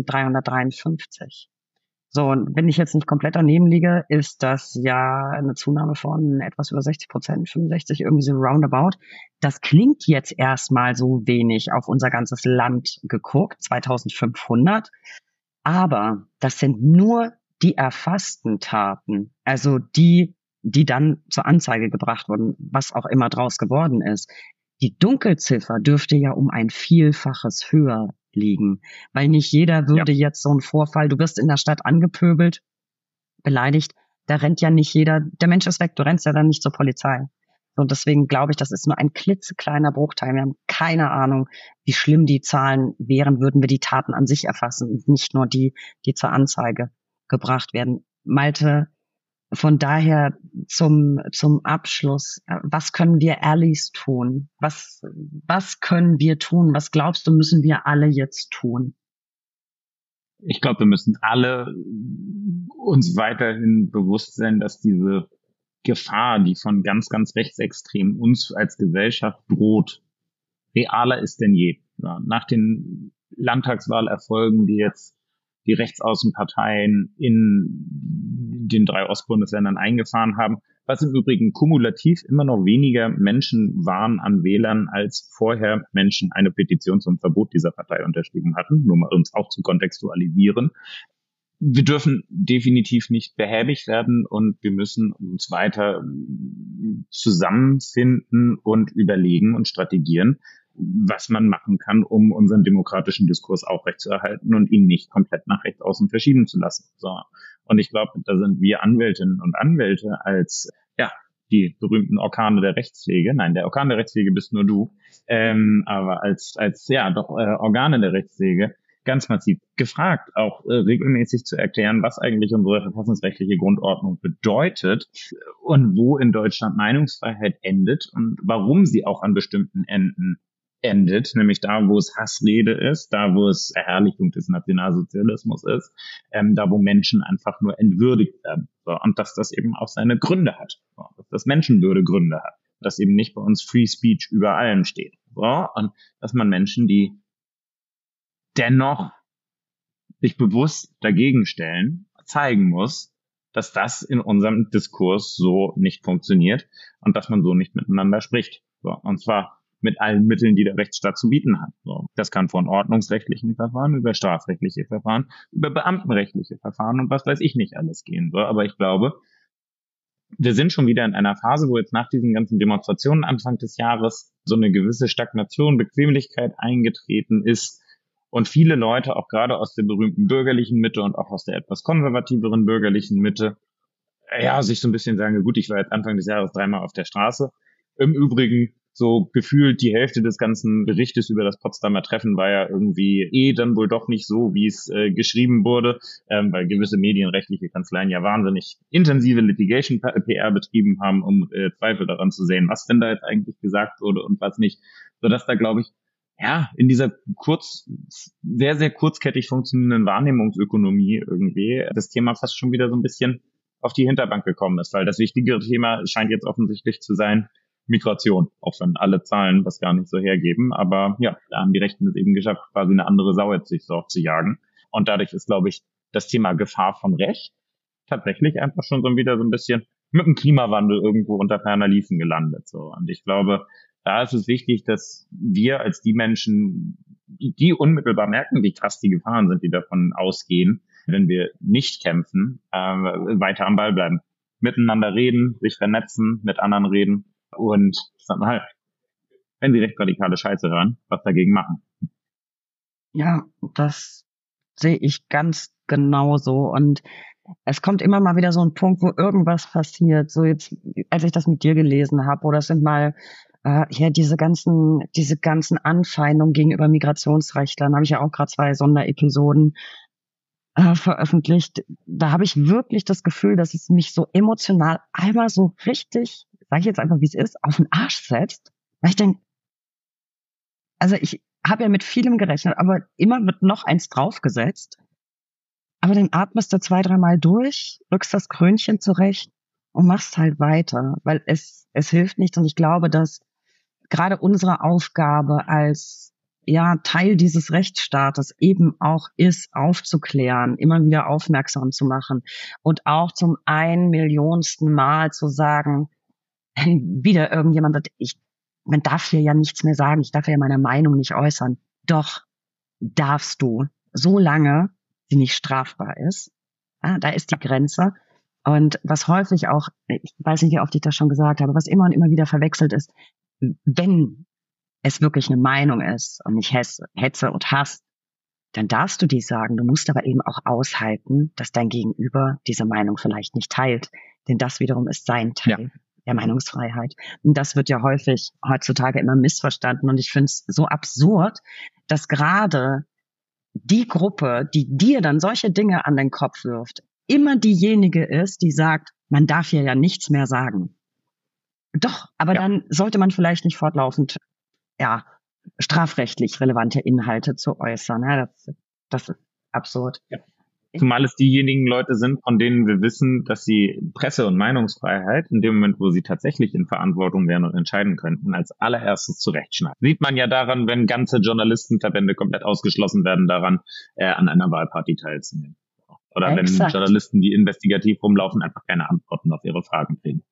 2353. So, und wenn ich jetzt nicht komplett daneben liege, ist das ja eine Zunahme von etwas über 60%, 65, irgendwie so roundabout. Das klingt jetzt erstmal so wenig auf unser ganzes Land geguckt, 2500. Aber das sind nur die erfassten Taten, also die dann zur Anzeige gebracht wurden, was auch immer draus geworden ist. Die Dunkelziffer dürfte ja um ein Vielfaches höher liegen, weil nicht jeder würde jetzt so einen Vorfall, du wirst in der Stadt angepöbelt, beleidigt, da rennt ja nicht jeder, der Mensch ist weg, du rennst ja dann nicht zur Polizei. Und deswegen glaube ich, das ist nur ein klitzekleiner Bruchteil. Wir haben keine Ahnung, wie schlimm die Zahlen wären, würden wir die Taten an sich erfassen und nicht nur die zur Anzeige gebracht werden. Malte, von daher zum Abschluss, was können wir Allies tun? Was können wir tun? Was glaubst du, müssen wir alle jetzt tun? Ich glaube, wir müssen alle uns weiterhin bewusst sein, dass diese Gefahr, die von ganz, ganz Rechtsextremen uns als Gesellschaft droht, realer ist denn je. Ja, nach den Landtagswahlerfolgen, die jetzt die Rechtsaußenparteien in den 3 Ostbundesländern eingefahren haben, was im Übrigen kumulativ immer noch weniger Menschen waren an Wählern, als vorher Menschen eine Petition zum Verbot dieser Partei unterschrieben hatten, nur mal uns auch zu kontextualisieren. Wir dürfen definitiv nicht behäbig werden und wir müssen uns weiter zusammenfinden und überlegen und strategieren, was man machen kann, um unseren demokratischen Diskurs aufrechtzuerhalten und ihn nicht komplett nach rechts außen verschieben zu lassen. So. Und ich glaube, da sind wir Anwältinnen und Anwälte als, die berühmten Orkane der Rechtspflege. Nein, der Orkan der Rechtspflege bist nur du. Aber als Organe der Rechtspflege ganz massiv gefragt, auch regelmäßig zu erklären, was eigentlich unsere verfassungsrechtliche Grundordnung bedeutet und wo in Deutschland Meinungsfreiheit endet und warum sie auch an bestimmten Enden endet, nämlich da, wo es Hassrede ist, da, wo es Verherrlichung des Nationalsozialismus ist, da, wo Menschen einfach nur entwürdigt werden. So, und dass das eben auch seine Gründe hat, so, dass das Menschenwürde Gründe hat, dass eben nicht bei uns Free Speech über allem steht. So, und dass man Menschen, die dennoch sich bewusst dagegen stellen, zeigen muss, dass das in unserem Diskurs so nicht funktioniert und dass man so nicht miteinander spricht. So, und zwar mit allen Mitteln, die der Rechtsstaat zu bieten hat. So, das kann von ordnungsrechtlichen Verfahren über strafrechtliche Verfahren, über beamtenrechtliche Verfahren und was weiß ich nicht alles gehen. So, aber ich glaube, wir sind schon wieder in einer Phase, wo jetzt nach diesen ganzen Demonstrationen Anfang des Jahres so eine gewisse Stagnation, Bequemlichkeit eingetreten ist und viele Leute, auch gerade aus der berühmten bürgerlichen Mitte und auch aus der etwas konservativeren bürgerlichen Mitte, sich so ein bisschen sagen, gut, ich war jetzt Anfang des Jahres 3-mal auf der Straße. Im Übrigen so gefühlt die Hälfte des ganzen Berichtes über das Potsdamer Treffen war ja irgendwie dann wohl doch nicht so, wie es geschrieben wurde, weil gewisse medienrechtliche Kanzleien ja wahnsinnig intensive Litigation-PR betrieben haben, um Zweifel daran zu sehen, was denn da jetzt eigentlich gesagt wurde und was nicht. Sodass da, glaube ich, in dieser sehr, sehr kurzkettig funktionierenden Wahrnehmungsökonomie irgendwie das Thema fast schon wieder so ein bisschen auf die Hinterbank gekommen ist, weil das wichtigere Thema scheint jetzt offensichtlich zu sein, Migration, auch wenn alle Zahlen das gar nicht so hergeben. Aber da haben die Rechten es eben geschafft, quasi eine andere Sau jetzt sich so zu jagen. Und dadurch ist, glaube ich, das Thema Gefahr von Recht tatsächlich einfach schon so wieder so ein bisschen mit dem Klimawandel irgendwo unter ferner Liefen gelandet. So. Und ich glaube, da ist es wichtig, dass wir als die Menschen, die unmittelbar merken, wie krass die Gefahren sind, die davon ausgehen, wenn wir nicht kämpfen, weiter am Ball bleiben. Miteinander reden, sich vernetzen, mit anderen reden und wenn sie rechtsradikale Scheiße hören, was dagegen machen. Ja, das sehe ich ganz genauso. Und es kommt immer mal wieder so ein Punkt, wo irgendwas passiert. So jetzt, als ich das mit dir gelesen habe, oder es sind mal diese ganzen Anfeindungen gegenüber Migrationsrechtlern, habe ich ja auch gerade 2 Sonderepisoden veröffentlicht. Da habe ich wirklich das Gefühl, dass es mich so emotional einmal so richtig, sage ich jetzt einfach, wie es ist, auf den Arsch setzt. Weil ich denke, also ich habe ja mit vielem gerechnet, aber immer wird noch eins draufgesetzt. Aber dann atmest du 2-3 Mal durch, rückst das Krönchen zurecht und machst halt weiter, weil es hilft nichts. Und ich glaube, dass gerade unsere Aufgabe als Teil dieses Rechtsstaates eben auch ist, aufzuklären, immer wieder aufmerksam zu machen und auch zum 1.000.000. Mal zu sagen, wenn wieder irgendjemand sagt, man darf hier ja nichts mehr sagen, ich darf ja meine Meinung nicht äußern. Doch, darfst du, solange sie nicht strafbar ist. Ja, da ist die Grenze. Und was häufig auch, ich weiß nicht, wie oft ich das schon gesagt habe, was immer und immer wieder verwechselt ist, wenn es wirklich eine Meinung ist und nicht Hetze und Hass, dann darfst du die sagen. Du musst aber eben auch aushalten, dass dein Gegenüber diese Meinung vielleicht nicht teilt. Denn das wiederum ist sein Teil der Meinungsfreiheit. Und das wird ja häufig heutzutage immer missverstanden. Und ich finde es so absurd, dass gerade die Gruppe, die dir dann solche Dinge an den Kopf wirft, immer diejenige ist, die sagt, man darf hier ja nichts mehr sagen. Doch, aber dann sollte man vielleicht nicht fortlaufend strafrechtlich relevante Inhalte zu äußern. Ja, das absurd. Ja. Zumal es diejenigen Leute sind, von denen wir wissen, dass sie Presse- und Meinungsfreiheit in dem Moment, wo sie tatsächlich in Verantwortung wären und entscheiden könnten, als allererstes zurechtschneiden. Sieht man ja daran, wenn ganze Journalistenverbände komplett ausgeschlossen werden daran, an einer Wahlparty teilzunehmen. Oder Exakt. Wenn Journalisten, die investigativ rumlaufen, einfach keine Antworten auf ihre Fragen kriegen.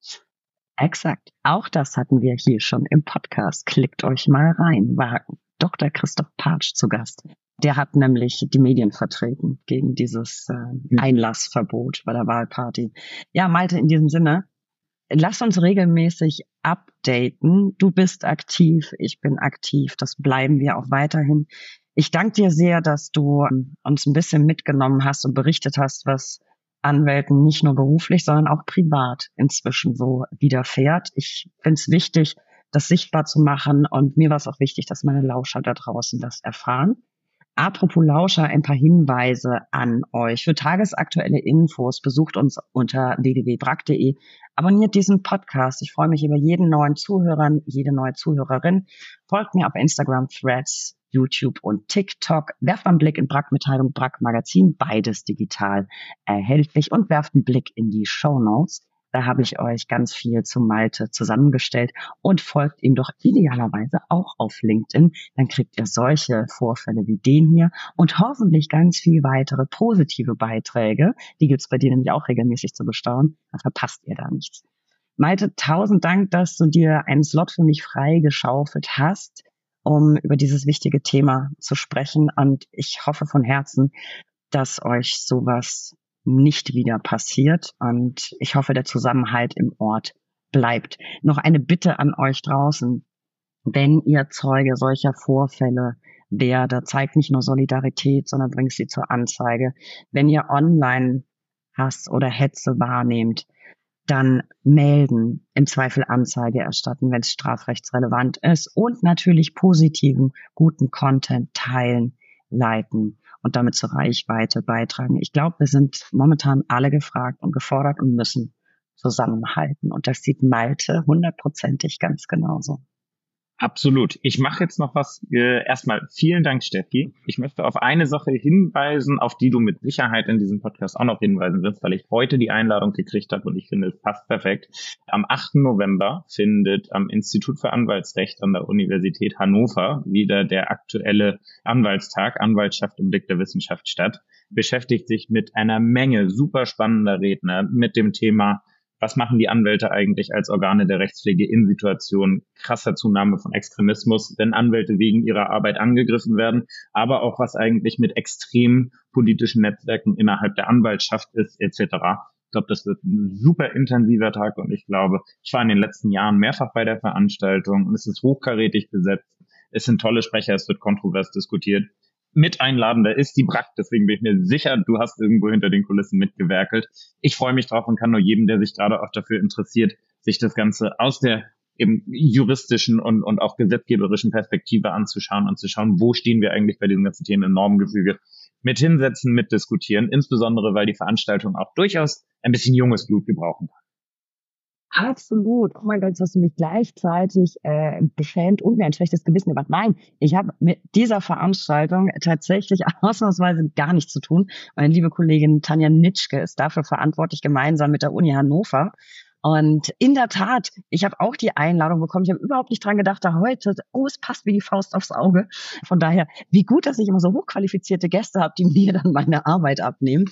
Exakt. Auch das hatten wir hier schon im Podcast. Klickt euch mal rein. War Dr. Christoph Partsch zu Gast. Der hat nämlich die Medien vertreten gegen dieses Einlassverbot bei der Wahlparty. Ja, Malte, in diesem Sinne, lass uns regelmäßig updaten. Du bist aktiv, ich bin aktiv. Das bleiben wir auch weiterhin. Ich danke dir sehr, dass du uns ein bisschen mitgenommen hast und berichtet hast, was Anwälten nicht nur beruflich, sondern auch privat inzwischen so widerfährt. Ich finde es wichtig, das sichtbar zu machen, und mir war es auch wichtig, dass meine Lauscher da draußen das erfahren. Apropos Lauscher, ein paar Hinweise an euch. Für tagesaktuelle Infos besucht uns unter www.brack.de. Abonniert diesen Podcast. Ich freue mich über jeden neuen Zuhörer, jede neue Zuhörerin. Folgt mir auf Instagram, Threads, YouTube und TikTok. Werft einen Blick in Brack-Mitteilung, Brack-Magazin, beides digital erhältlich, und werft einen Blick in die Shownotes. Da habe ich euch ganz viel zu Malte zusammengestellt, und folgt ihm doch idealerweise auch auf LinkedIn. Dann kriegt ihr solche Vorfälle wie den hier und hoffentlich ganz viel weitere positive Beiträge. Die gibt's bei dir nämlich auch regelmäßig zu bestaunen. Da verpasst ihr da nichts. Malte, 1000 Dank, dass du dir einen Slot für mich freigeschaufelt hast, um über dieses wichtige Thema zu sprechen. Und ich hoffe von Herzen, dass euch sowas nicht wieder passiert, und ich hoffe, der Zusammenhalt im Ort bleibt. Noch eine Bitte an euch draußen: Wenn ihr Zeuge solcher Vorfälle werdet, zeigt nicht nur Solidarität, sondern bringt sie zur Anzeige. Wenn ihr online Hass oder Hetze wahrnehmt, dann melden, im Zweifel Anzeige erstatten, wenn es strafrechtsrelevant ist, und natürlich positiven, guten Content teilen, liken und damit zur Reichweite beitragen. Ich glaube, wir sind momentan alle gefragt und gefordert und müssen zusammenhalten. Und das sieht Malte 100%ig ganz genauso. Absolut. Ich mache jetzt noch was. Erstmal vielen Dank, Steffi. Ich möchte auf eine Sache hinweisen, auf die du mit Sicherheit in diesem Podcast auch noch hinweisen wirst, weil ich heute die Einladung gekriegt habe und ich finde, es passt perfekt. Am 8. November findet am Institut für Anwaltsrecht an der Universität Hannover wieder der aktuelle Anwaltstag, Anwaltschaft im Blick der Wissenschaft, statt. Beschäftigt sich mit einer Menge super spannender Redner mit dem Thema: Was machen die Anwälte eigentlich als Organe der Rechtspflege in Situationen krasser Zunahme von Extremismus, wenn Anwälte wegen ihrer Arbeit angegriffen werden, aber auch was eigentlich mit extremen politischen Netzwerken innerhalb der Anwaltschaft ist, etc. Ich glaube, das wird ein super intensiver Tag, und ich glaube, ich war in den letzten Jahren mehrfach bei der Veranstaltung und es ist hochkarätig besetzt. Es sind tolle Sprecher, es wird kontrovers diskutiert. Mit einladender ist die Brack, deswegen bin ich mir sicher, du hast irgendwo hinter den Kulissen mitgewerkelt. Ich freue mich drauf und kann nur jedem, der sich gerade auch dafür interessiert, sich das Ganze aus der eben juristischen und auch gesetzgeberischen Perspektive anzuschauen und zu schauen, wo stehen wir eigentlich bei diesen ganzen Themen im Normgefüge, mit hinsetzen, mitdiskutieren, insbesondere weil die Veranstaltung auch durchaus ein bisschen junges Blut gebrauchen kann. Absolut. Oh mein Gott, jetzt hast du mich gleichzeitig beschämt und mir ein schlechtes Gewissen gemacht. Nein, ich habe mit dieser Veranstaltung tatsächlich ausnahmsweise gar nichts zu tun. Meine liebe Kollegin Tanja Nitschke ist dafür verantwortlich, gemeinsam mit der Uni Hannover. Und in der Tat, ich habe auch die Einladung bekommen. Ich habe überhaupt nicht dran gedacht, da heute, es passt wie die Faust aufs Auge. Von daher, wie gut, dass ich immer so hochqualifizierte Gäste habe, die mir dann meine Arbeit abnehmen.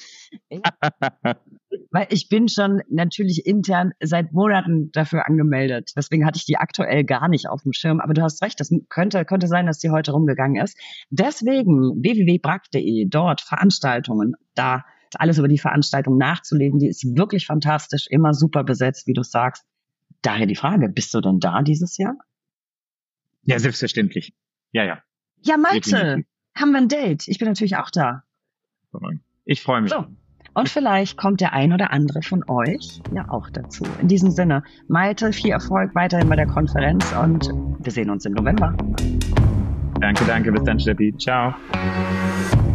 Weil ich bin schon natürlich intern seit Monaten dafür angemeldet. Deswegen hatte ich die aktuell gar nicht auf dem Schirm. Aber du hast recht, das könnte sein, dass die heute rumgegangen ist. Deswegen www.brack.de, dort Veranstaltungen, da alles über die Veranstaltung nachzulesen. Die ist wirklich fantastisch, immer super besetzt, wie du sagst. Daher die Frage, bist du denn da dieses Jahr? Ja, selbstverständlich. Ja. Ja, Malte, haben wir ein Date? Ich bin natürlich auch da. Ich freue mich. So. Und vielleicht kommt der ein oder andere von euch ja auch dazu. In diesem Sinne, Malte, viel Erfolg weiterhin bei der Konferenz und wir sehen uns im November. Danke. Bis dann, Steffi. Ciao.